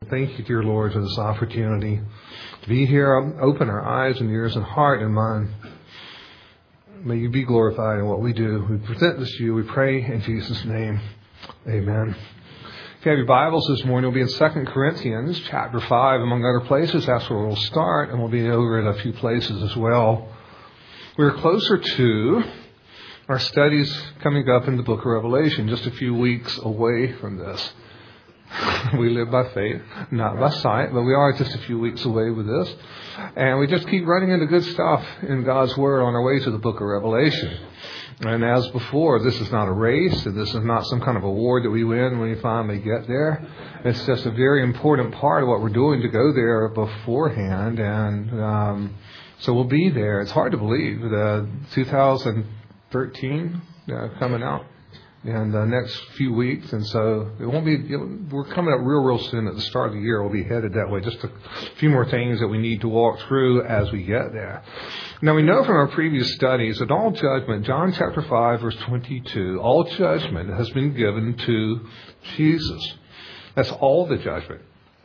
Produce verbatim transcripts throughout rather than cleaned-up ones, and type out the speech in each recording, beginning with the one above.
Thank you, dear Lord, for this opportunity to be here. Open our eyes and ears and heart and mind. May you be glorified in what we do. We present this to you. We pray in Jesus' name. Amen. If you have your Bibles this morning, we'll be in Second Corinthians chapter five, among other places. That's where we'll start, and we'll be over at a few places as well. We're closer to our studies coming up in the book of Revelation, just a few weeks away from this. We live by faith, not by sight, but we are just a few weeks away with this. And we just keep running into good stuff in God's Word on our way to the book of Revelation. And as before, this is not a race, and this is not some kind of award that we win when we finally get there. It's just a very important part of what we're doing to go there beforehand. And um, so we'll be there. It's hard to believe. The two thousand thirteen uh, coming out in the next few weeks, and so it won't be. You know, we're coming up real, real soon at the start of the year. We'll be headed that way. Just a few more things that we need to walk through as we get there. Now we know from our previous studies that all judgment, John chapter five, verse twenty-two, all judgment has been given to Jesus. That's all the judgment.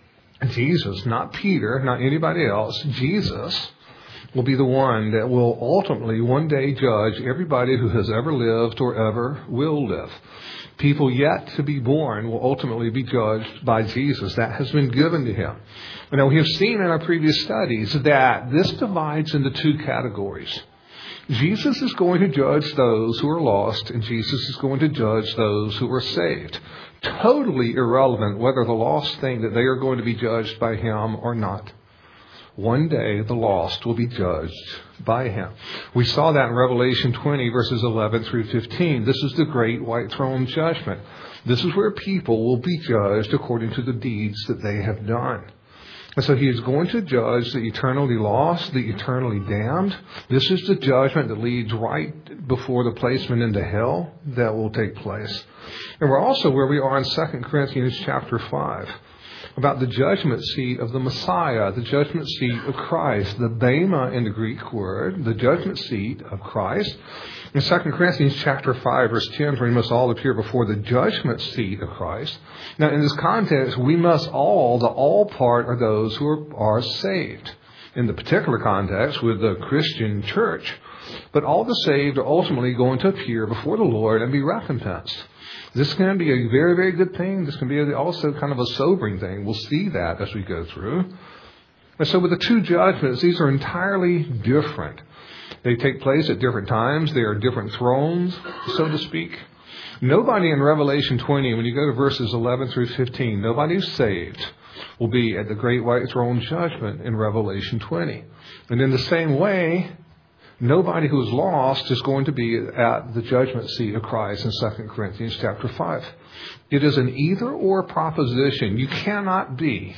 Jesus, not Peter, not anybody else. Jesus will be the one that will ultimately one day judge everybody who has ever lived or ever will live. People yet to be born will ultimately be judged by Jesus. That has been given to him. Now, we have seen in our previous studies that this divides into two categories. Jesus is going to judge those who are lost, and Jesus is going to judge those who are saved. Totally irrelevant whether the lost think that they are going to be judged by him or not. One day the lost will be judged by him. We saw that in Revelation twenty, verses eleven through fifteen. This is the great white throne judgment. This is where people will be judged according to the deeds that they have done. And so he is going to judge the eternally lost, the eternally damned. This is the judgment that leads right before the placement into hell that will take place. And we're also where we are in Second Corinthians chapter five. About the judgment seat of the Messiah, the judgment seat of Christ, the bema in the Greek word, the judgment seat of Christ. In Second Corinthians chapter five, verse ten, we must all appear before the judgment seat of Christ. Now, in this context, we must all, the all part are those who are, are saved. In the particular context, with the Christian church. But all the saved are ultimately going to appear before the Lord and be recompensed. This can be a very, very good thing. This can be also kind of a sobering thing. We'll see that as we go through. And so with the two judgments, these are entirely different. They take place at different times. They are different thrones, so to speak. Nobody in Revelation twenty, when you go to verses eleven through fifteen, nobody who's saved will be at the great white throne judgment in Revelation twenty. And in the same way, nobody who is lost is going to be at the judgment seat of Christ in Second Corinthians chapter five. It is an either-or proposition. You cannot be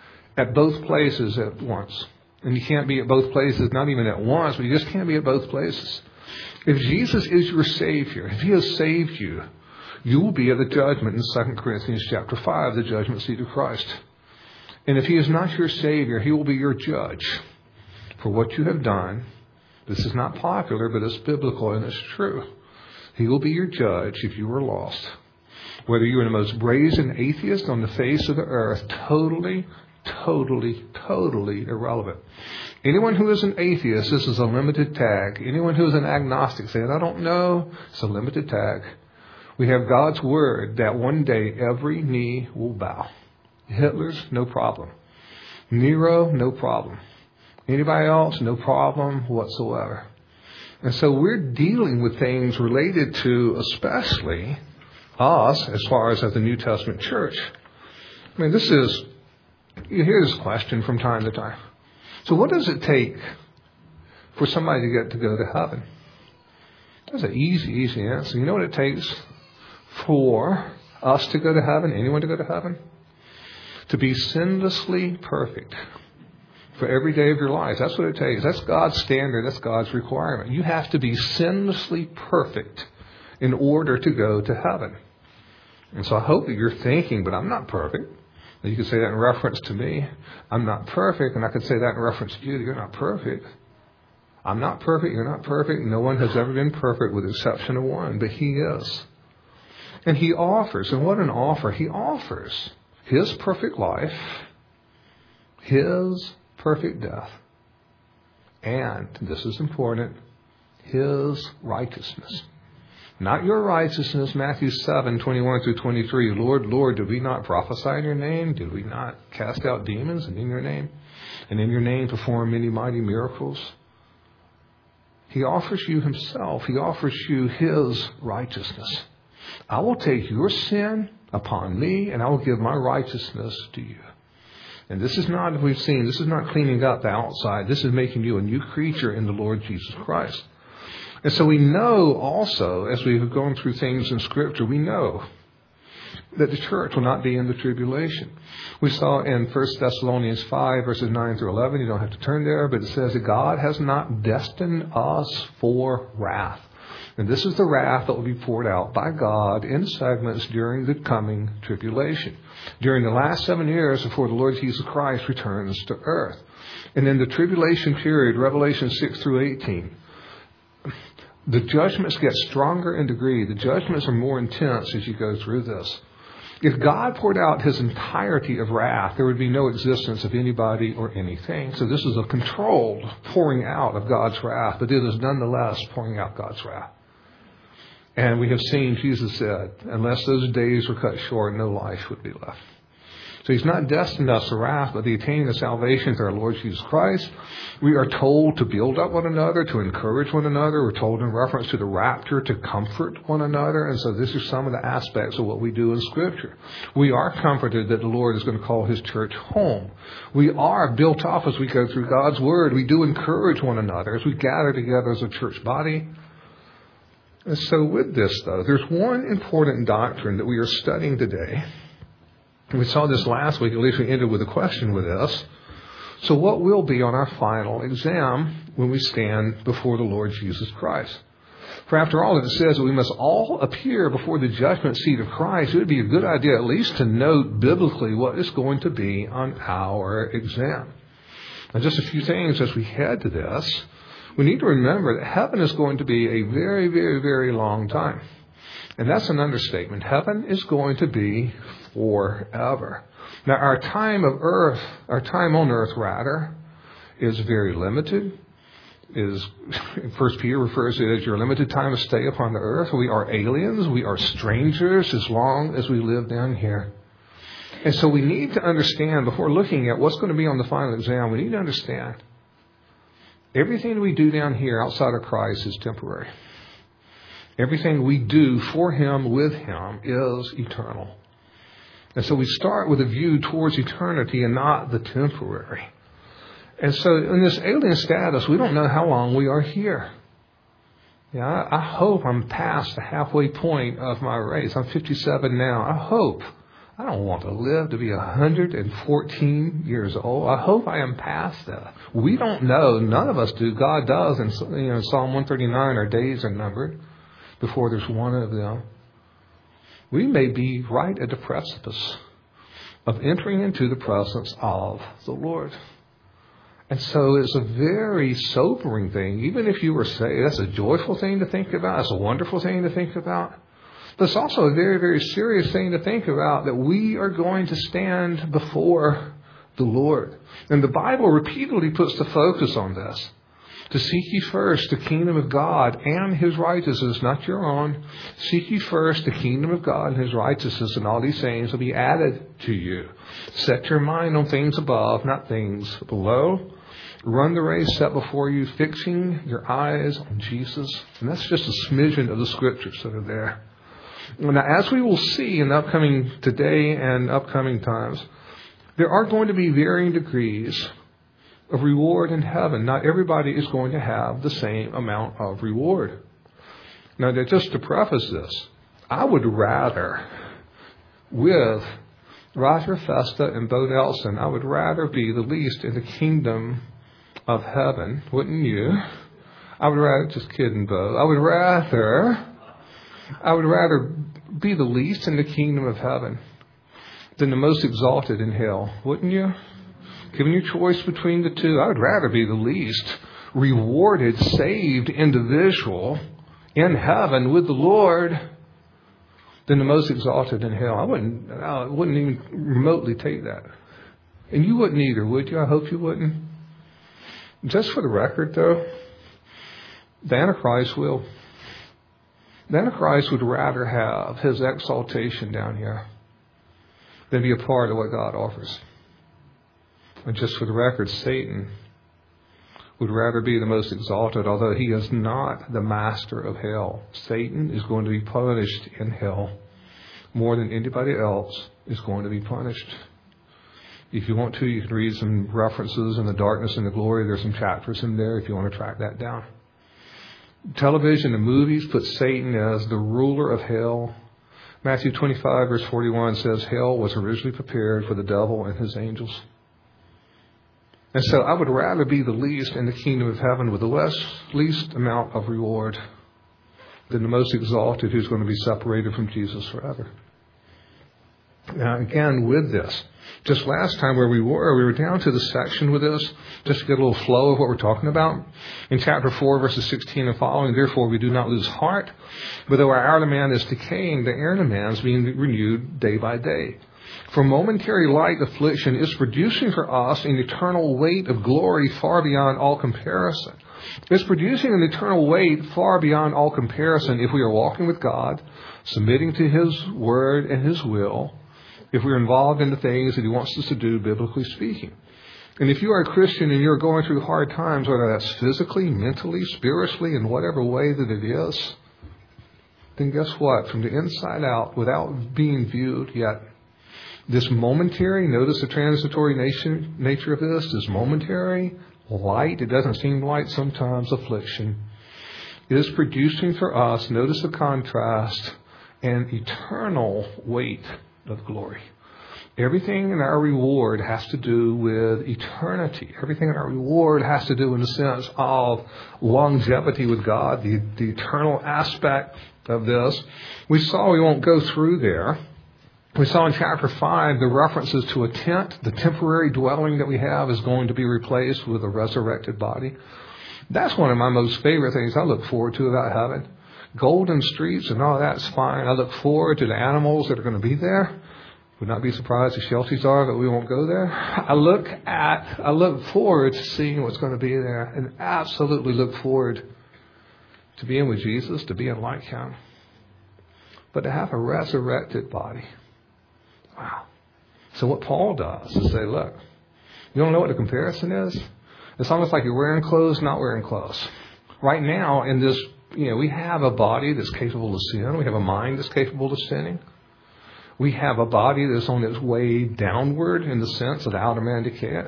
at both places at once. And you can't be at both places, not even at once, but you just can't be at both places. If Jesus is your Savior, if he has saved you, you will be at the judgment in Second Corinthians chapter five, the judgment seat of Christ. And if he is not your Savior, he will be your judge for what you have done. This is not popular, but it's biblical and it's true. He will be your judge if you were lost. Whether you are the most brazen atheist on the face of the earth, totally, totally, totally irrelevant. Anyone who is an atheist, this is a limited tag. Anyone who is an agnostic saying, I don't know, it's a limited tag. We have God's word that one day every knee will bow. Hitler's, no problem. Nero, no problem. Anybody else? No problem whatsoever. And so we're dealing with things related to especially us as far as as the New Testament church. I mean, this is, you hear this question from time to time. So what does it take for somebody to get to go to heaven? That's an easy, easy answer. You know what it takes for us to go to heaven, anyone to go to heaven? To be sinlessly perfect. For every day of your life. That's what it takes. That's God's standard. That's God's requirement. You have to be sinlessly perfect in order to go to heaven. And so I hope that you're thinking, but I'm not perfect. And you can say that in reference to me. I'm not perfect. And I could say that in reference to you. You're not perfect. I'm not perfect. You're not perfect. No one has ever been perfect with the exception of one. But he is. And he offers. And what an offer. He offers his perfect life His perfect death. And, this is important, His righteousness. Not your righteousness, Matthew seven, twenty-one through twenty-three. Lord, Lord, did we not prophesy in your name? Did we not cast out demons in your name? And in your name perform many mighty miracles? He offers you Himself. He offers you His righteousness. I will take your sin upon me, and I will give my righteousness to you. And this is not, we've seen, this is not cleaning up the outside. This is making you a new creature in the Lord Jesus Christ. And so we know also, as we've gone through things in Scripture, we know that the church will not be in the tribulation. We saw in First Thessalonians five, verses nine through eleven, you don't have to turn there, but it says that God has not destined us for wrath. And this is the wrath that will be poured out by God in segments during the coming tribulation. During the last seven years before the Lord Jesus Christ returns to earth. And in the tribulation period, Revelation six through eighteen, the judgments get stronger in degree. The judgments are more intense as you go through this. If God poured out His entirety of wrath, there would be no existence of anybody or anything. So this is a controlled pouring out of God's wrath, but it is nonetheless pouring out God's wrath. And we have seen, Jesus said, unless those days were cut short, no life would be left. So He's not destined us to wrath, but the attaining of salvation through our Lord Jesus Christ. We are told to build up one another, to encourage one another. We're told in reference to the rapture to comfort one another. And so this is some of the aspects of what we do in Scripture. We are comforted that the Lord is going to call His church home. We are built up as we go through God's Word. We do encourage one another as we gather together as a church body. And so with this, though, there's one important doctrine that we are studying today. We saw this last week, at least we ended with a question with us. So what will be on our final exam when we stand before the Lord Jesus Christ? For after all, it says that we must all appear before the judgment seat of Christ. It would be a good idea at least to note biblically what is going to be on our exam. And just a few things as we head to this. We need to remember that heaven is going to be a very, very, very long time. And that's an understatement. Heaven is going to be forever. Now, our time of earth, our time on earth, rather, is very limited. Is First Peter refers to it as your limited time of stay upon the earth. We are aliens. We are strangers as long as we live down here. And so we need to understand, before looking at what's going to be on the final exam, we need to understand everything we do down here outside of Christ is temporary. Everything we do for Him, with Him, is eternal. And so we start with a view towards eternity and not the temporary. And so in this alien status, we don't know how long we are here. Yeah, I, I hope I'm past the halfway point of my race. I'm fifty-seven now. I hope. I don't want to live to be one hundred fourteen years old. I hope I am past that. We don't know. None of us do. God does. And you know, Psalm one thirty-nine, our days are numbered before there's one of them. We may be right at the precipice of entering into the presence of the Lord. And so it's a very sobering thing. Even if you were saved, that's a joyful thing to think about. It's a wonderful thing to think about. But it's also a very, very serious thing to think about, that we are going to stand before the Lord. And the Bible repeatedly puts the focus on this. To seek ye first the kingdom of God and His righteousness, not your own. Seek ye first the kingdom of God and His righteousness, and all these things will be added to you. Set your mind on things above, not things below. Run the race set before you, fixing your eyes on Jesus. And that's just a smidgen of the scriptures that are there. Now, as we will see in the upcoming today and upcoming times, there are going to be varying degrees of reward in heaven. Not everybody is going to have the same amount of reward. Now, just to preface this, I would rather, with Roger Festa and Bo Nelson, I would rather be the least in the kingdom of heaven, wouldn't you? I would rather, just kidding, Bo. I would rather, I would rather be the least in the kingdom of heaven than the most exalted in hell, wouldn't you? Given your choice between the two, I would rather be the least rewarded, saved individual in heaven with the Lord than the most exalted in hell. I wouldn't, I wouldn't even remotely take that. And you wouldn't either, would you? I hope you wouldn't. Just for the record, though, the Antichrist will. The Antichrist would rather have his exaltation down here than be a part of what God offers. And just for the record, Satan would rather be the most exalted, although he is not the master of hell. Satan is going to be punished in hell more than anybody else is going to be punished. If you want to, you can read some references in The Darkness and the Glory. There's some chapters in there if you want to track that down. Television and movies put Satan as the ruler of hell. Matthew twenty-five, verse forty-one says, hell was originally prepared for the devil and his angels. And so I would rather be the least in the kingdom of heaven with the less, least amount of reward than the most exalted who's going to be separated from Jesus forever. Now, again, with this, just last time where we were, we were down to the section with this, just to get a little flow of what we're talking about. In chapter four, verses sixteen and following, therefore we do not lose heart, but though our outer man is decaying, the inner man is being renewed day by day. For momentary light affliction is producing for us an eternal weight of glory far beyond all comparison. It's producing an eternal weight far beyond all comparison if we are walking with God, submitting to His Word and His will, if we're involved in the things that He wants us to do, biblically speaking. And if you are a Christian and you're going through hard times, whether that's physically, mentally, spiritually, in whatever way that it is, then guess what? From the inside out, without being viewed yet, this momentary, notice the transitory nature, nature of this, this momentary light, it doesn't seem light sometimes, affliction, is producing for us, notice the contrast, an eternal weight of glory. Everything in our reward has to do with eternity. Everything in our reward has to do in the sense of longevity with God, the, the eternal aspect of this. We saw, we won't go through there. We saw in chapter five the references to a tent. The temporary dwelling that we have is going to be replaced with a resurrected body. That's one of my most favorite things I look forward to about heaven. Golden streets and all that's fine. I look forward to the animals that are going to be there. Would not be surprised if shelties are, but we won't go there. I look at, I look forward to seeing what's going to be there, and absolutely look forward to being with Jesus, to being like Him. But to have a resurrected body. Wow. So what Paul does is say, look, you don't know what the comparison is? It's almost like you're wearing clothes, not wearing clothes. Right now, in this, you know, we have a body that's capable of sin. We have a mind that's capable of sinning. We have a body that's on its way downward in the sense of the outer man decay.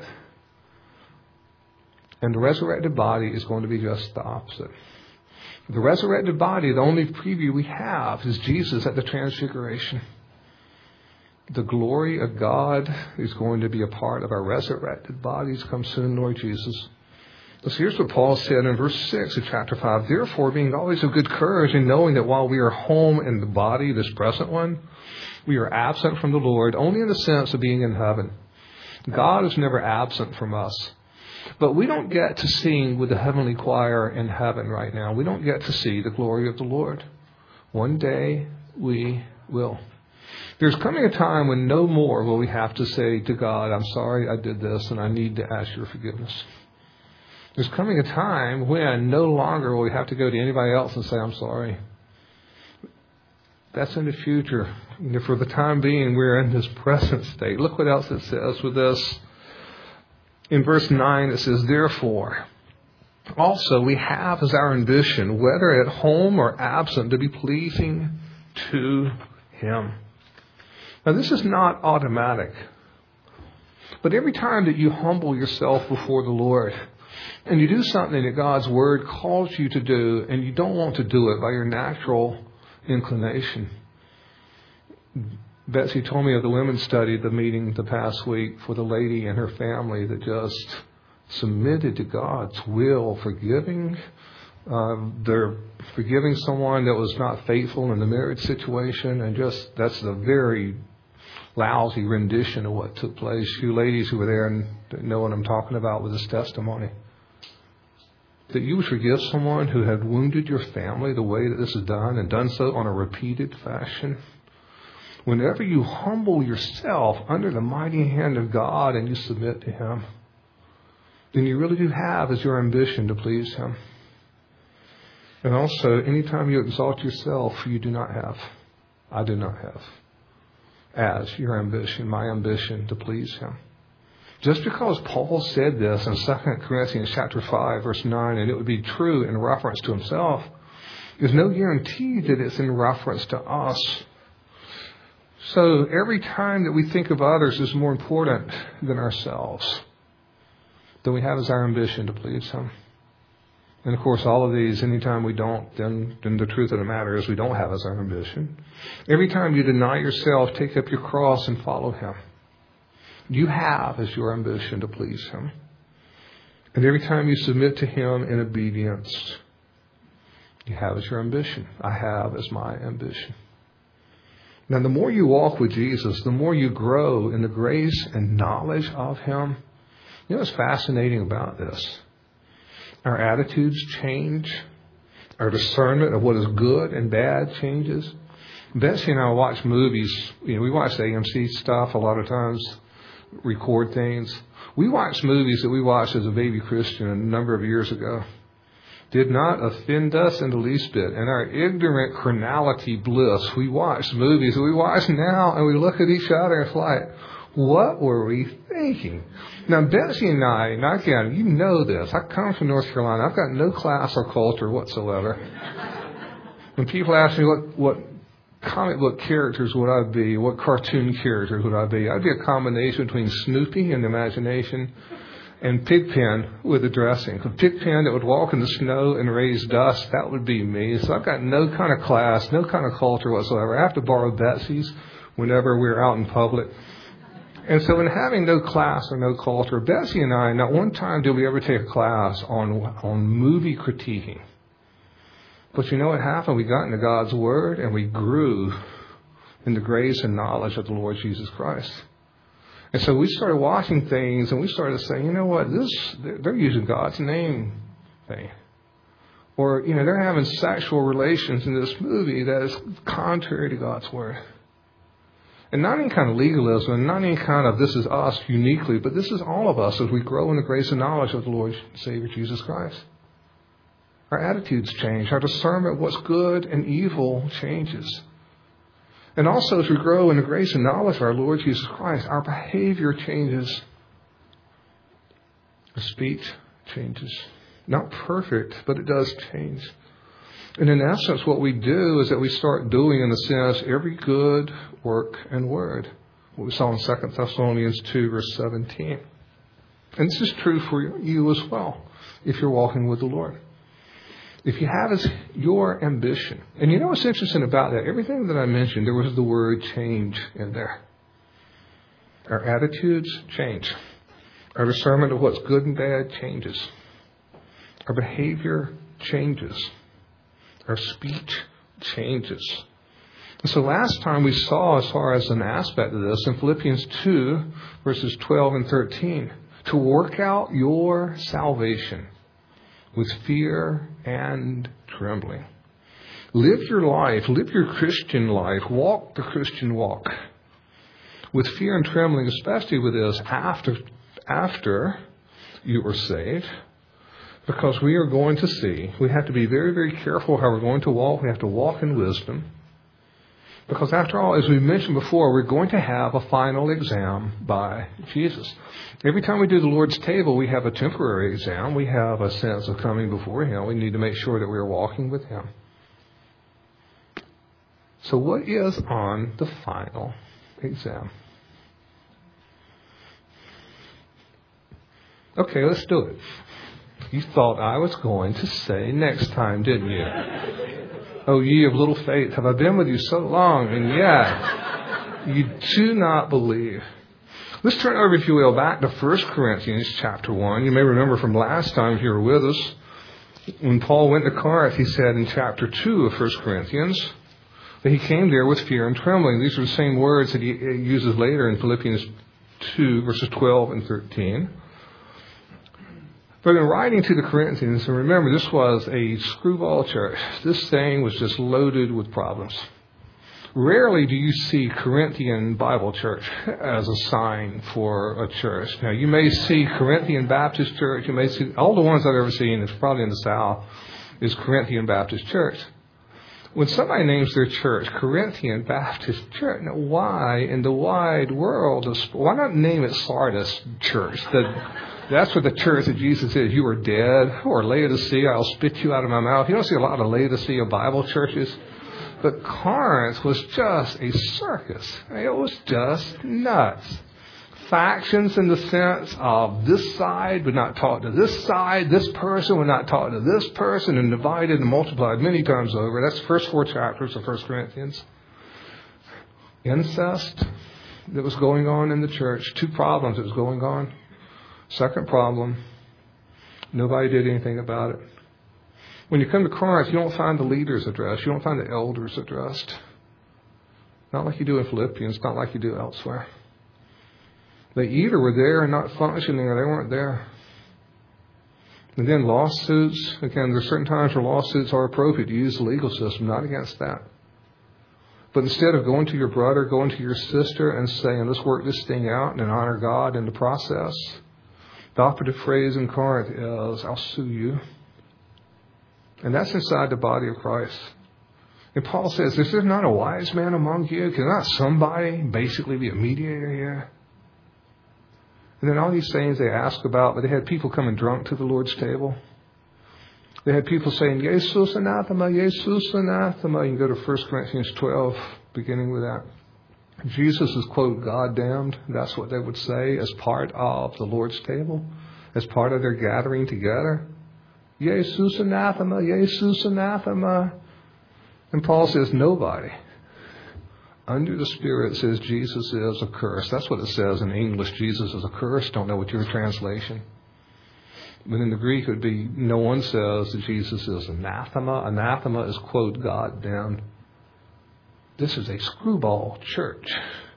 And the resurrected body is going to be just the opposite. The resurrected body, the only preview we have is Jesus at the transfiguration. The glory of God is going to be a part of our resurrected bodies. Come soon, Lord Jesus. So here's what Paul said in verse six of chapter five. Therefore, being always of good courage, and knowing that while we are home in the body, this present one, we are absent from the Lord only in the sense of being in heaven. God is never absent from us. But we don't get to sing with the heavenly choir in heaven right now. We don't get to see the glory of the Lord. One day we will. There's coming a time when no more will we have to say to God, I'm sorry I did this and I need to ask your forgiveness. There's coming a time when no longer will we have to go to anybody else and say, I'm sorry. That's in the future. And for the time being, we're in this present state. Look what else it says with this. In verse nine, it says, therefore, also we have as our ambition, whether at home or absent, to be pleasing to Him. Now, this is not automatic. But every time that you humble yourself before the Lord, and you do something that God's Word calls you to do, and you don't want to do it by your natural inclination. Betsy told me of the women's study, the meeting the past week for the lady and her family that just submitted to God's will, forgiving. Uh, they're forgiving someone that was not faithful in the marriage situation, and just that's a very lousy rendition of what took place. You ladies who were there and know what I'm talking about with this testimony. That you would forgive someone who had wounded your family the way that this is done, and done so on a repeated fashion. Whenever you humble yourself under the mighty hand of God and you submit to Him, then you really do have as your ambition to please Him. And also, anytime you exalt yourself, you do not have, I do not have, as your ambition, my ambition to please Him. Just because Paul said this in Second Corinthians chapter five, verse nine, and it would be true in reference to himself, there's no guarantee that it's in reference to us. So every time that we think of others as more important than ourselves, then we have as our ambition to please Him. And of course, all of these, anytime we don't, then, then the truth of the matter is we don't have as our ambition. Every time you deny yourself, take up your cross and follow Him, you have as your ambition to please Him. And every time you submit to Him in obedience, you have as your ambition. I have as my ambition. Now, the more you walk with Jesus, the more you grow in the grace and knowledge of Him. You know what's fascinating about this? Our attitudes change. Our discernment of what is good and bad changes. Betsy and I watch movies. You know, we watch A M C stuff a lot of times, record things. We watch movies that we watched as a baby Christian a number of years ago. Did not offend us in the least bit. In our ignorant carnality bliss, we watch movies that we watch now and we look at each other and it's like, what were we thinking? Now, Betsy and I, and again, you know this. I come from North Carolina. I've got no class or culture whatsoever. When people ask me what, what comic book characters would I be, what cartoon characters would I be, I'd be a combination between Snoopy in the imagination and Pigpen with the dressing. A Pigpen that would walk in the snow and raise dust, that would be me. So I've got no kind of class, no kind of culture whatsoever. I have to borrow Betsy's whenever we're out in public. And so in having no class or no culture, Betsy and I, not one time did we ever take a class on, on movie critiquing. But you know what happened? We got into God's Word and we grew in the grace and knowledge of the Lord Jesus Christ. And so we started watching things and we started saying, you know what, this they're using God's name thing. Or, you know, they're having sexual relations in this movie that is contrary to God's Word. And not any kind of legalism, and not any kind of this is us uniquely, but this is all of us as we grow in the grace and knowledge of the Lord and Savior Jesus Christ. Our attitudes change. Our discernment of what's good and evil changes. And also as we grow in the grace and knowledge of our Lord Jesus Christ, our behavior changes. Our speech changes. Not perfect, but it does change. And in essence, what we do is that we start doing, in a sense, every good work and word. What we saw in Second Thessalonians two, verse seventeen. And this is true for you as well, if you're walking with the Lord. If you have as your ambition. And you know what's interesting about that? Everything that I mentioned, there was the word change in there. Our attitudes change. Our discernment of what's good and bad changes. Our behavior changes. Our speech changes. And so last time we saw, as far as an aspect of this, in Philippians two, verses twelve and thirteen, to work out your salvation with fear and trembling. Live your life, live your Christian life, walk the Christian walk with fear and trembling, especially with this after, after you were saved. Because we are going to see, we have to be very, very careful how we're going to walk. We have to walk in wisdom. Because after all, as we mentioned before, we're going to have a final exam by Jesus. Every time we do the Lord's table, we have a temporary exam. We have a sense of coming before Him. We need to make sure that we are walking with Him. So what is on the final exam? Okay, let's do it. You thought I was going to say next time, didn't you? Oh, ye of little faith, have I been with you so long, and yet you do not believe. Let's turn over, if you will, back to First Corinthians chapter one. You may remember from last time, if you were with us, when Paul went to Corinth, he said in chapter two of First Corinthians that he came there with fear and trembling. These are the same words that he uses later in Philippians two, verses twelve and thirteen. But in writing to the Corinthians, and remember, this was a screwball church. This thing was just loaded with problems. Rarely do you see Corinthian Bible Church as a sign for a church. Now, you may see Corinthian Baptist Church. You may see, all the ones I've ever seen, it's probably in the South, is Corinthian Baptist Church. When somebody names their church Corinthian Baptist Church, now why in the wide world, of, why not name it Sardis Church? The, that's what the church that Jesus says, you are dead, or Laodicea, I'll spit you out of my mouth. You don't see a lot of Laodicea Bible churches. But Corinth was just a circus. It was just nuts. Factions in the sense of this side would not talk to this side, this person would not talk to this person, and divided and multiplied many times over. That's the first four chapters of First Corinthians. Incest that was going on in the church. Two problems that was going on. Second problem, nobody did anything about it. When you come to Corinth, you don't find the leaders addressed. You don't find the elders addressed. Not like you do in Philippians, not like you do elsewhere. They either were there and not functioning, or they weren't there. And then lawsuits. Again, there's certain times where lawsuits are appropriate to use the legal system, not against that. But instead of going to your brother, going to your sister and saying, let's work this thing out and honor God in the process, the operative phrase in Corinth is, I'll sue you. And that's inside the body of Christ. And Paul says, is there not a wise man among you? Can not somebody basically be a mediator here? And then all these things they ask about, but they had people coming drunk to the Lord's table. They had people saying, Jesus anathema, Jesus anathema. You can go to First Corinthians twelve, beginning with that. Jesus is, quote, God damned. That's what they would say as part of the Lord's table, as part of their gathering together. Jesus anathema, Jesus anathema. And Paul says, nobody under the Spirit says Jesus is accursed. That's what it says in English. Jesus is accursed. Don't know what your translation. But in the Greek, it would be, no one says that Jesus is anathema. Anathema is, quote, God damned. This is a screwball church.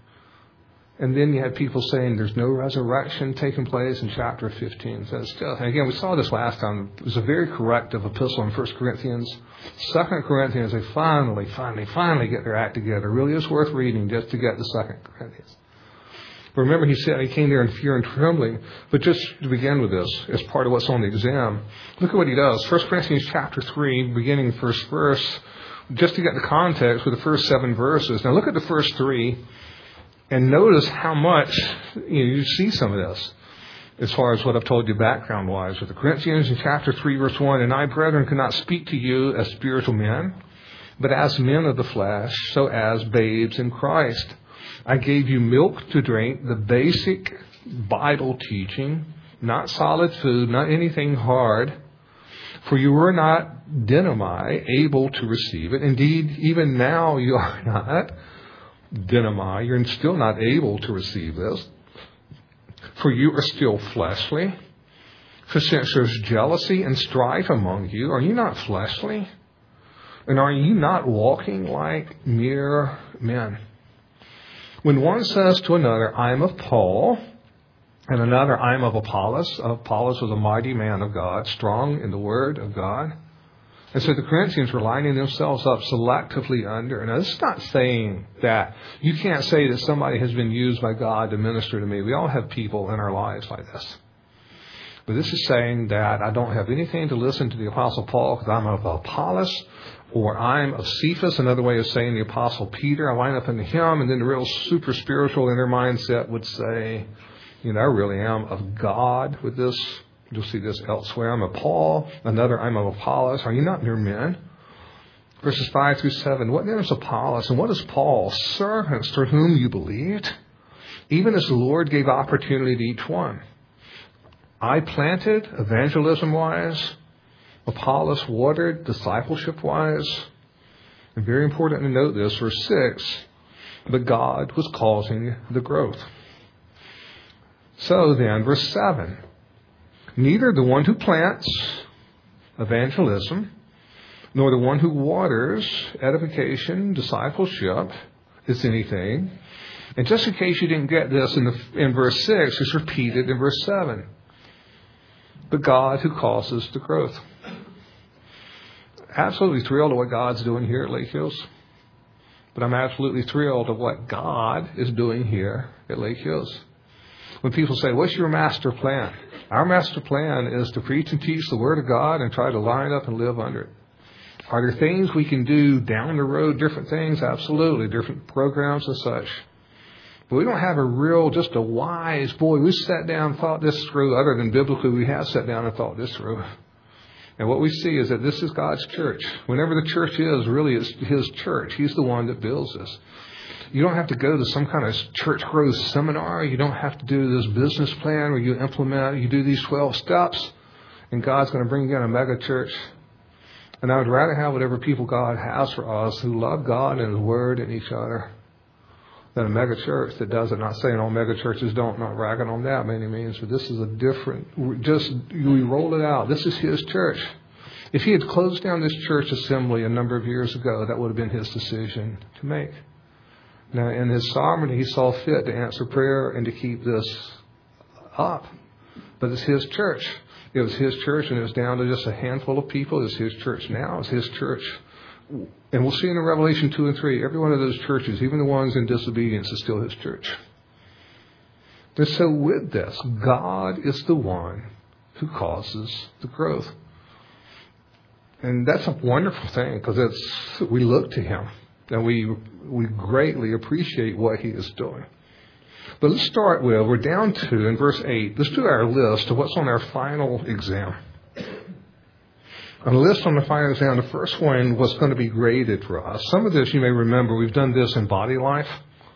And then you had people saying there's no resurrection taking place in chapter fifteen. So it's still, and again, we saw this last time. It was a very corrective epistle in First Corinthians. Second Corinthians, they finally, finally, finally get their act together. It really is worth reading just to get the Second Corinthians. But remember, he said he came there in fear and trembling. But just to begin with this, as part of what's on the exam, look at what he does. First Corinthians chapter three, beginning first verse, just to get the context with the first seven verses. Now look at the first three. And notice how much, you know, you see some of this as far as what I've told you background-wise. With the Corinthians in chapter three, verse one, and I, brethren, cannot speak to you as spiritual men, but as men of the flesh, so as babes in Christ. I gave you milk to drink, the basic Bible teaching, not solid food, not anything hard, for you were not dynamai, able to receive it. Indeed, even now you are not. Dynamai, you're still not able to receive this. For you are still fleshly. For since there's jealousy and strife among you, are you not fleshly? And are you not walking like mere men? When one says to another, I am of Paul, and another, I am of Apollos. Apollos was a mighty man of God, strong in the word of God. And so the Corinthians were lining themselves up selectively under. Now, this is not saying that you can't say that somebody has been used by God to minister to me. We all have people in our lives like this. But this is saying that I don't have anything to listen to the Apostle Paul because I'm of Apollos, or I'm of Cephas, another way of saying the Apostle Peter. I line up into him, and then the real super spiritual in their mindset would say, you know, I really am of God with this. You'll see this elsewhere. I'm of Paul. Another, I'm of Apollos. Are you not mere men? Verses five through seven. What then is Apollos and what is Paul? Servants through whom you believed, even as the Lord gave opportunity to each one. I planted, evangelism-wise. Apollos watered, discipleship-wise. And very important to note this, verse six. But God was causing the growth. So then, verse seven. Neither the one who plants, evangelism, nor the one who waters, edification, discipleship, is anything. And just in case you didn't get this in, the, in verse six, it's repeated in verse seven. But God who causes the growth. Absolutely thrilled at what God's doing here at Lake Hills. But I'm absolutely thrilled of what God is doing here at Lake Hills. When people say, what's your master plan? Our master plan is to preach and teach the Word of God and try to line up and live under it. Are there things we can do down the road, different things? Absolutely, different programs and such. But we don't have a real, just a wise, boy, we sat down and thought this through. Other than biblically, we have sat down and thought this through. And what we see is that this is God's church. Whenever the church is, really it's His church. He's the one that builds this. You don't have to go to some kind of church growth seminar. You don't have to do this business plan where you implement, you do these twelve steps, and God's going to bring you in a mega church. And I would rather have whatever people God has for us who love God and His Word and each other than a mega church that does it. Not saying all mega churches don't, not ragging on that by any means, but this is a different, just, we roll it out. This is His church. If He had closed down this church assembly a number of years ago, that would have been His decision to make. Now, in His sovereignty, He saw fit to answer prayer and to keep this up. But it's His church. It was His church, and it was down to just a handful of people. It's His church now. It's His church. And we'll see in Revelation two and three, every one of those churches, even the ones in disobedience, is still His church. And so with this, God is the one who causes the growth. And that's a wonderful thing, because it's we look to Him, and we we greatly appreciate what He is doing. But let's start with, we're down to, in verse eight, let's do our list of what's on our final exam. On the list on the final exam, the first one was going to be graded for us. Some of this you may remember, we've done this in Body Life.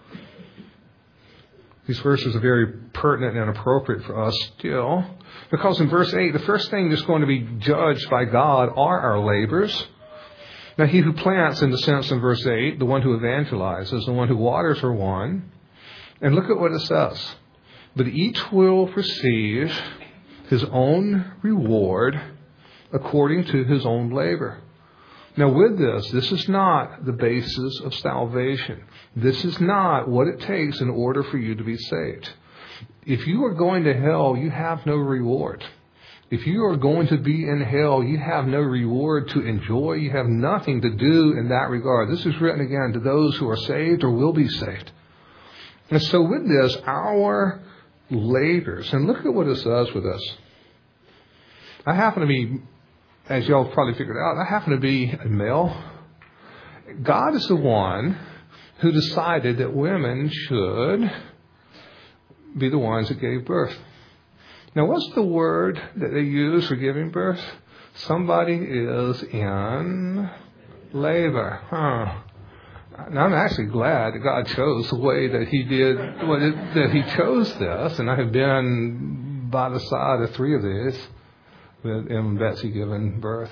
These verses are very pertinent and appropriate for us still. Because in verse eight, the first thing that's going to be judged by God are our labors. Now, he who plants, in the sense in verse eight, the one who evangelizes, the one who waters are one. And look at what it says. But each will receive his own reward according to his own labor. Now with this, this is not the basis of salvation. This is not what it takes in order for you to be saved. If you are going to hell, you have no reward. If you are going to be in hell, you have no reward to enjoy. You have nothing to do in that regard. This is written again to those who are saved or will be saved. And so with this, our labors, and look at what it says with us. I happen to be, as y'all probably figured out, I happen to be a male. God is the one who decided that women should be the ones that gave birth. Now, what's the word that they use for giving birth? Somebody is in labor. Huh. Now, I'm actually glad that God chose the way that He did, what it, that He chose this. And I have been by the side of three of these with Em and Betsy giving birth.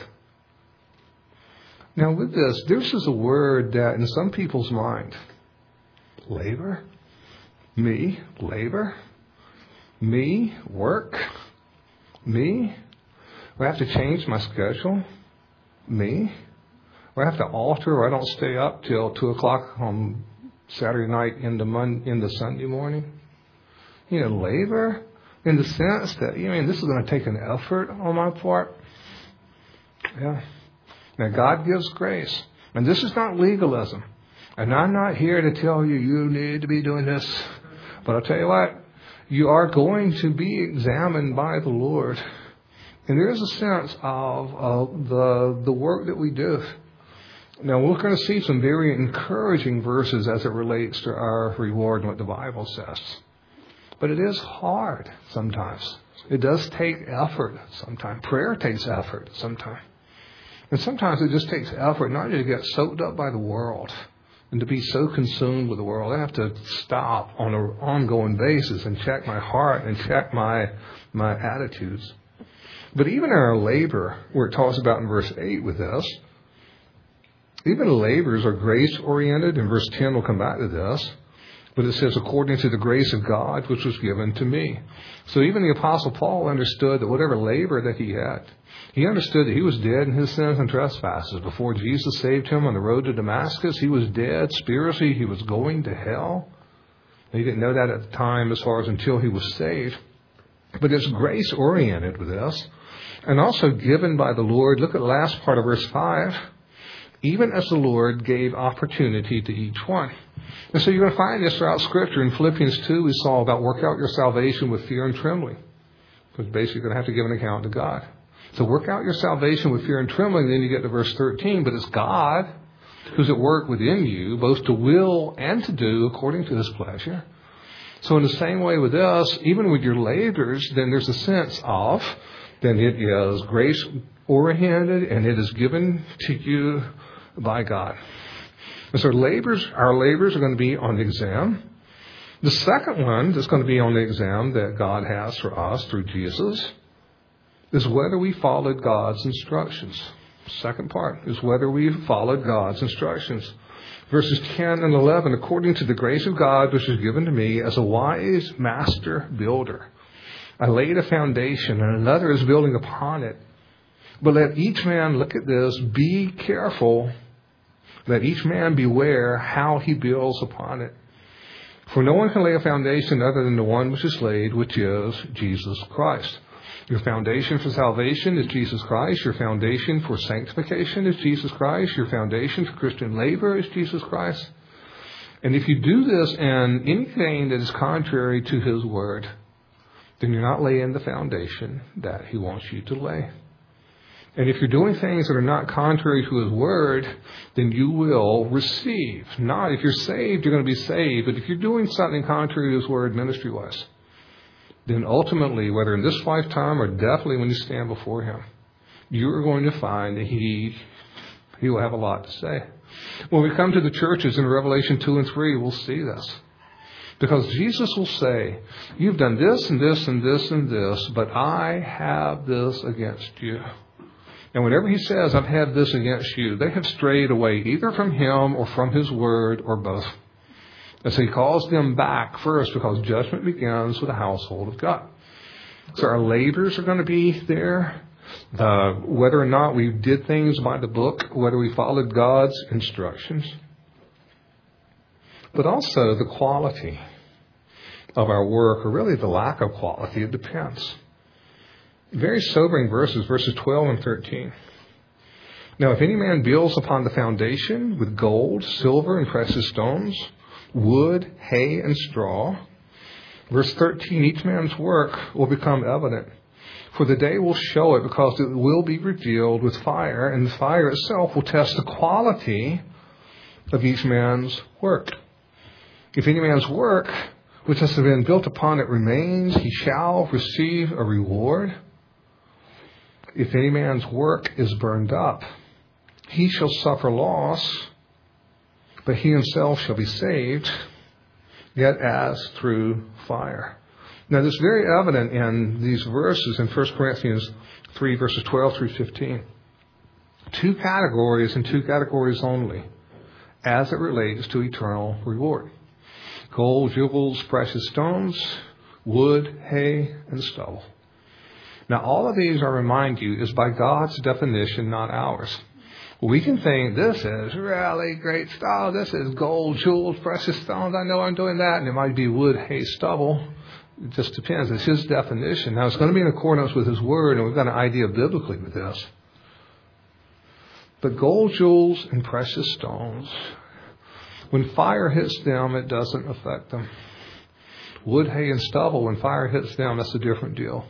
Now, with this, this is a word that in some people's mind, labor, me, labor, me, work, me, I have to change my schedule, me, I have to alter, or I don't stay up till two o'clock on Saturday night into Monday, into Sunday morning. You know, labor in the sense that, you mean, this is going to take an effort on my part. Yeah. Now, God gives grace. And this is not legalism. And I'm not here to tell you, you need to be doing this. But I'll tell you what, you are going to be examined by the Lord. And there is a sense of, of the, the work that we do. Now, we're going to see some very encouraging verses as it relates to our reward and what the Bible says. But it is hard sometimes. It does take effort sometimes. Prayer takes effort sometimes. And sometimes it just takes effort not to get soaked up by the world and to be so consumed with the world. I have to stop on an ongoing basis and check my heart and check my my attitudes. But even in our labor, where it talks about in verse eight with us, even labors are grace-oriented. In verse ten, we'll come back to this. But it says, according to the grace of God, which was given to me. So even the Apostle Paul understood that whatever labor that he had, he understood that he was dead in his sins and trespasses. Before Jesus saved him on the road to Damascus, he was dead spiritually. He was going to hell. He didn't know that at the time as far as until he was saved. But it's grace-oriented with this. And also given by the Lord. Look at the last part of verse five. even as the Lord gave opportunity to each one. And so you're going to find this throughout Scripture. In Philippians two, we saw about work out your salvation with fear and trembling. Because basically you're going to have to give an account to God. So work out your salvation with fear and trembling. Then you get to verse thirteen. But it's God who's at work within you, both to will and to do according to his pleasure. So in the same way with us, even with your labors, then there's a sense of, then it is grace-oriented and it is given to you by God. And so labors, our labors are going to be on the exam. The second one that's going to be on the exam that God has for us through Jesus is whether we followed God's instructions. Second part is whether we followed God's instructions. Verses ten and eleven, according to the grace of God which is given to me as a wise master builder, I laid a foundation and another is building upon it. But let each man, look at this, be careful. Let each man beware how he builds upon it. For no one can lay a foundation other than the one which is laid, which is Jesus Christ. Your foundation for salvation is Jesus Christ. Your foundation for sanctification is Jesus Christ. Your foundation for Christian labor is Jesus Christ. And if you do this in anything that is contrary to his word, then you're not laying the foundation that he wants you to lay. And if you're doing things that are not contrary to his word, then you will receive. Not if you're saved, you're going to be saved. But if you're doing something contrary to his word ministry-wise, then ultimately, whether in this lifetime or definitely when you stand before him, you're going to find that he, he will have a lot to say. When we come to the churches in Revelation two and three, we'll see this. Because Jesus will say, you've done this and this and this and this, but I have this against you. And whenever he says, I've had this against you, they have strayed away either from him or from his word or both. And so he calls them back first because judgment begins with the household of God. So our labors are going to be there. Uh, whether or not we did things by the book, whether we followed God's instructions. But also the quality of our work, or really the lack of quality, it depends. Very sobering verses, verses twelve and thirteen. Now, if any man builds upon the foundation with gold, silver, and precious stones, wood, hay, and straw, verse thirteen, each man's work will become evident. For the day will show it, because it will be revealed with fire, and the fire itself will test the quality of each man's work. If any man's work, which has been built upon it, remains, he shall receive a reward. If any man's work is burned up, he shall suffer loss, but he himself shall be saved, yet as through fire. Now, this is very evident in these verses in First Corinthians three, verses twelve through fifteen. Two categories and two categories only as it relates to eternal reward. Gold, jewels, precious stones, wood, hay, and stubble. Now, all of these, I remind you, is by God's definition, not ours. We can think this is really great stuff. This is gold, jewels, precious stones. I know I'm doing that. And it might be wood, hay, stubble. It just depends. It's his definition. Now, it's going to be in accordance with his word, and we've got an idea biblically with this. But gold, jewels, and precious stones, when fire hits them, it doesn't affect them. Wood, hay, and stubble, when fire hits them, that's a different deal.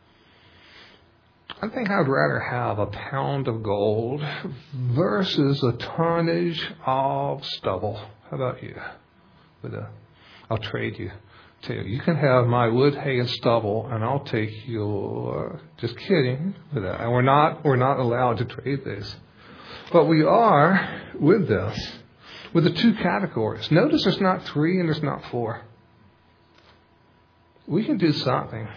I think I'd rather have a pound of gold versus a tonnage of stubble. How about you? With a, I'll trade you. Tell you, you can have my wood, hay, and stubble, and I'll take your. Just kidding. With that. And we're not we're not allowed to trade these, but we are with this, with the two categories. Notice there's not three and there's not four. We can do something.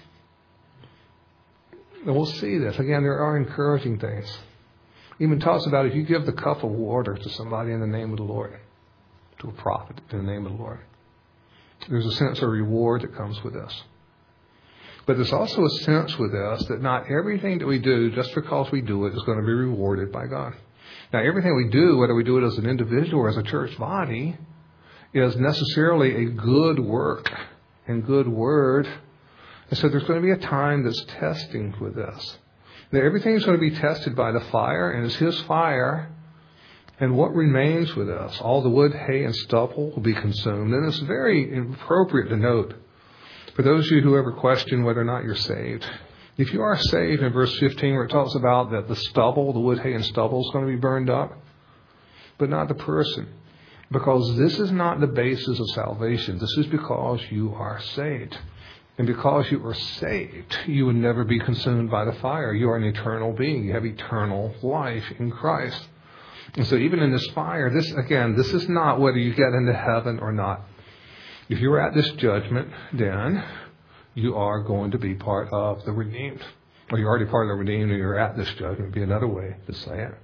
And we'll see this. Again, there are encouraging things. Even talks about if you give the cup of water to somebody in the name of the Lord, to a prophet in the name of the Lord, there's a sense of reward that comes with this. But there's also a sense with this that not everything that we do, just because we do it, is going to be rewarded by God. Now, everything we do, whether we do it as an individual or as a church body, is necessarily a good work and good word. And so there's going to be a time that's testing with this. Now, everything's going to be tested by the fire, and it's his fire And what remains with us? All the wood, hay, and stubble will be consumed. And it's very appropriate to note, for those of you who ever question whether or not you're saved, if you are saved in verse fifteen, where it talks about that the stubble, the wood, hay, and stubble is going to be burned up, but not the person. Because this is not the basis of salvation. This is because you are saved. And because you are saved, you would never be consumed by the fire. You are an eternal being. You have eternal life in Christ. And so even in this fire, this again, this is not whether you get into heaven or not. If you're at this judgment, then you are going to be part of the redeemed. Or you're already part of the redeemed and you're at this judgment, would be another way to say it.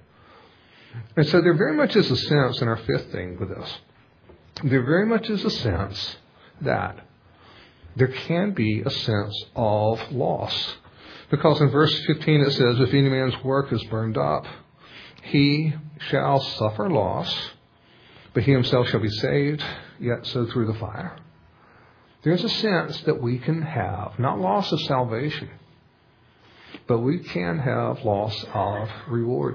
And so there very much is a sense in our fifth thing with this. There very much is a sense that there can be a sense of loss. Because in verse fifteen it says, if any man's work is burned up, he shall suffer loss, but he himself shall be saved, yet so through the fire. There's a sense that we can have, not loss of salvation, but we can have loss of reward.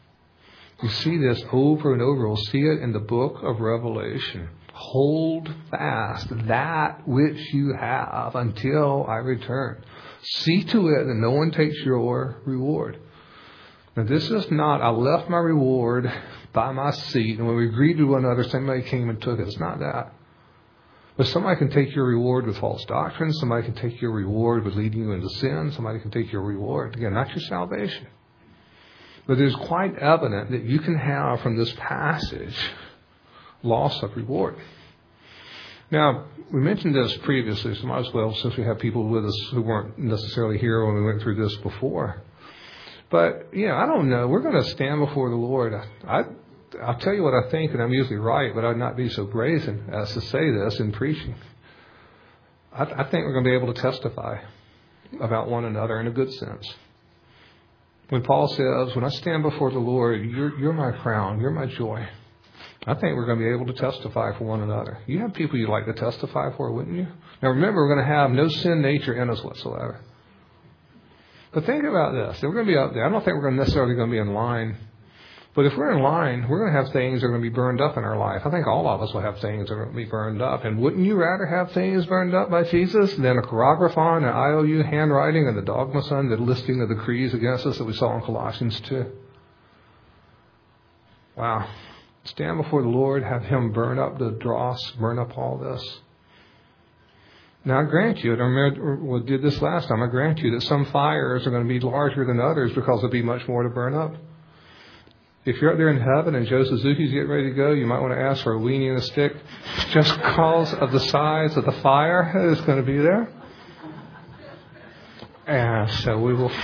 You see this over and over. We'll see it in the book of Revelation. Hold fast that which you have until I return. See to it that no one takes your reward. Now, this is not, I left my reward by my seat, and when we agreed to one another, somebody came and took it. It's not that. But somebody can take your reward with false doctrine. Somebody can take your reward with leading you into sin. Somebody can take your reward, again, not your salvation. But it is quite evident that you can have from this passage loss of reward. Now, we mentioned this previously, so might as well, since we have people with us who weren't necessarily here when we went through this before. But, you know, I don't know. We're going to stand before the Lord. I, I'll tell you what I think, and I'm usually right, but I'd not be so brazen as to say this in preaching. I, I think we're going to be able to testify about one another in a good sense. When Paul says, when I stand before the Lord, you're, you're my crown, you're my joy. I think we're going to be able to testify for one another. You have people you'd like to testify for, wouldn't you? Now remember, we're going to have no sin nature in us whatsoever. But think about this. If we're going to be out there, I don't think we're necessarily going to be in line. But if we're in line, we're going to have things that are going to be burned up in our life. I think all of us will have things that are going to be burned up. And wouldn't you rather have things burned up by Jesus than a choreographon, an I O U handwriting, and the dogma son, the listing of the creeds against us that we saw in Colossians two? Wow. Stand before the Lord, have Him burn up the dross, burn up all this. Now, I grant you, I remember we did this last time, I grant you that some fires are going to be larger than others because there'll be much more to burn up. If you're up there in heaven and Joe Suzuki's getting ready to go, you might want to ask for a weenie and a stick just because of the size of the fire that is going to be there. And so we will,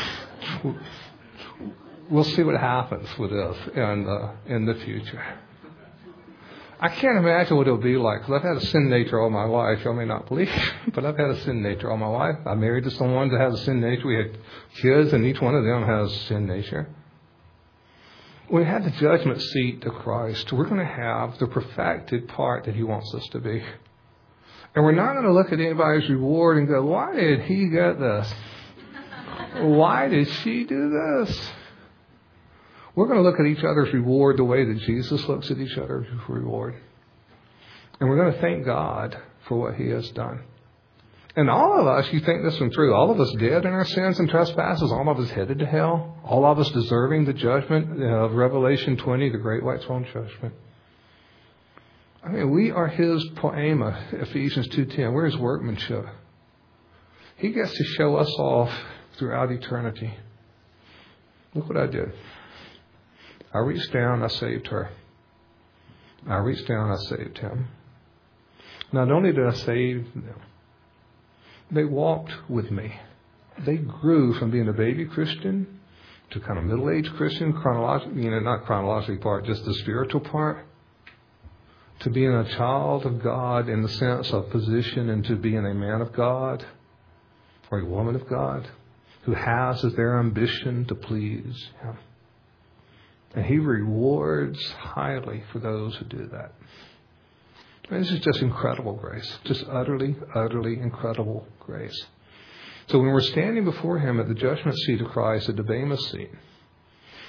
we'll see what happens with this in the, in the future. I can't imagine what it'll be like, because I've had a sin nature all my life. Y'all may not believe, but I've had a sin nature all my life. I'm married to someone that has a sin nature. We had kids, and each one of them has a sin nature. When we have the judgment seat of Christ, we're going to have the perfected part that He wants us to be. And we're not going to look at anybody's reward and go, why did he get this? Why did she do this? We're going to look at each other's reward the way that Jesus looks at each other's reward. And we're going to thank God for what He has done. And all of us, you think this one through, all of us dead in our sins and trespasses, all of us headed to hell, all of us deserving the judgment of Revelation twenty, the great white throne judgment. I mean, we are His poema, Ephesians two ten. We're His workmanship. He gets to show us off throughout eternity. Look what I did. I reached down, I saved her. I reached down, I saved him. Not only did I save them, they walked with me. They grew from being a baby Christian to kind of middle-aged Christian, chronologically, you know, not chronologically part, just the spiritual part, to being a child of God in the sense of position, and to being a man of God or a woman of God who has as their ambition to please Him. And He rewards highly for those who do that. And this is just incredible grace. Just utterly, utterly incredible grace. So when we're standing before Him at the judgment seat of Christ, at the Bema seat,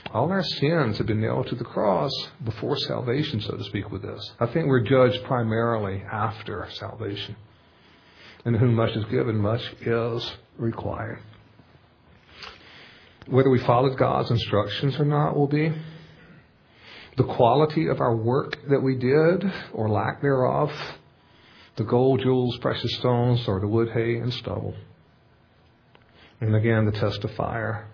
All our sins have been nailed to the cross before salvation, so to speak, with this. I think we're judged primarily after salvation. And to whom much is given, much is required. Whether we followed God's instructions or not will be the quality of our work that we did or lack thereof, the gold, jewels, precious stones, or the wood, hay, and stubble. And again, the test of fire.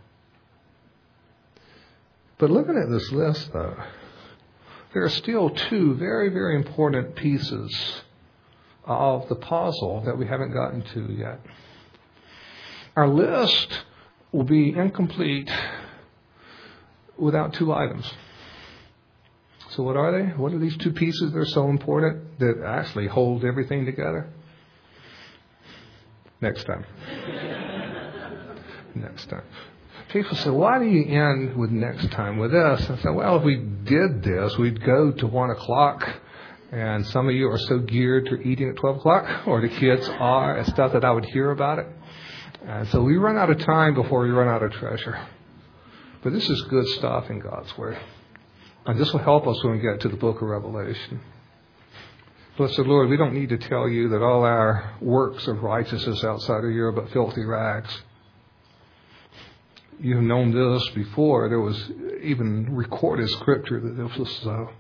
But looking at this list, though, there are still two very, very important pieces of the puzzle that we haven't gotten to yet. Our list will be incomplete without two items. So what are they? What are these two pieces that are so important that actually hold everything together? Next time. Next time. People say, why do you end with next time with this? I said, well, if we did this, we'd go to one o'clock, and some of you are so geared to eating at twelve o'clock, or the kids are, and stuff that I would hear about it. And so we run out of time before we run out of treasure. But this is good stuff in God's Word. And this will help us when we get to the book of Revelation. Blessed Lord, we don't need to tell you that all our works of righteousness outside of you are but filthy rags. You've known this before. There was even recorded scripture that this was so.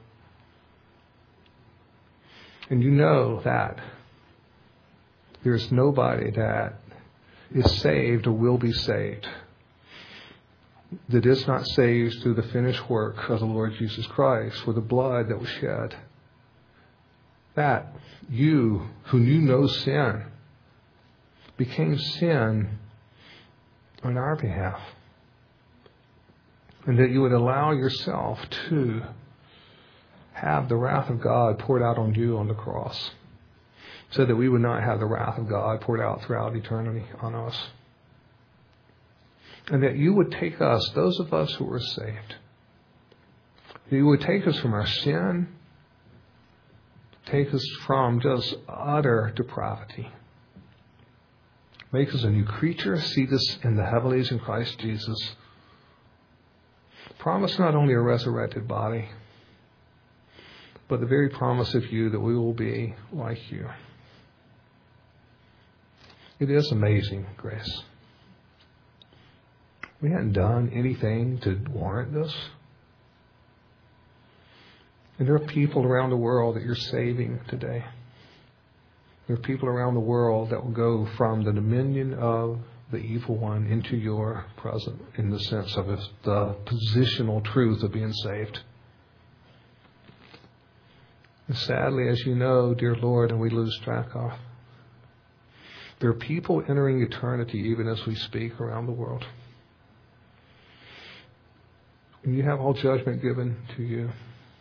And you know that there's nobody that is saved or will be saved that is not saved through the finished work of the Lord Jesus Christ, for the blood that was shed. That you, who knew no sin, became sin on our behalf. And that you would allow yourself to have the wrath of God poured out on you on the cross, so that we would not have the wrath of God poured out throughout eternity on us. And that you would take us, those of us who are saved, that you would take us from our sin, take us from just utter depravity, make us a new creature, seat us in the heavenlies in Christ Jesus. Promise not only a resurrected body, but the very promise of you that we will be like you. It is amazing, grace. We hadn't done anything to warrant this. And there are people around the world that you're saving today. There are people around the world that will go from the dominion of the evil one into your presence, in the sense of it, the positional truth of being saved. And sadly, as you know, dear Lord, and we lose track of, there are people entering eternity even as we speak around the world. And you have all judgment given to you.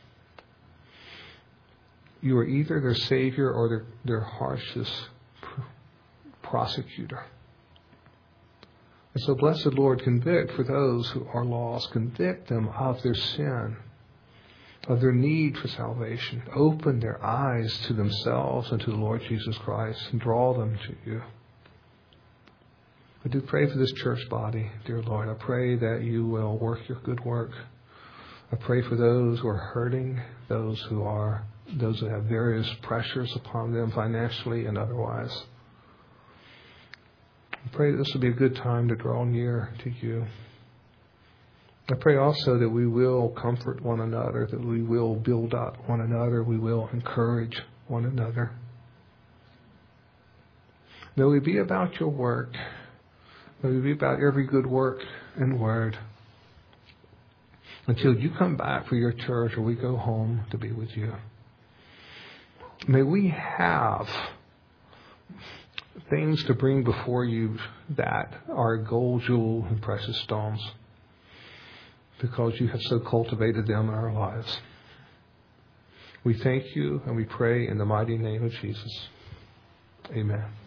You are either their Savior or their, their harshest pr- prosecutor. And so, blessed Lord, convict for those who are lost. Convict them of their sin, of their need for salvation. Open their eyes to themselves and to the Lord Jesus Christ and draw them to you. I do pray for this church body, dear Lord. I pray that you will work your good work. I pray for those who are hurting, those who are, those who have various pressures upon them financially and otherwise. I pray that this will be a good time to draw near to you. I pray also that we will comfort one another, that we will build up one another, we will encourage one another. May we be about your work. May we be about every good work and word until you come back for your church or we go home to be with you. May we have things to bring before you that are gold, jewel, and precious stones, because you have so cultivated them in our lives. We thank you and we pray in the mighty name of Jesus. Amen.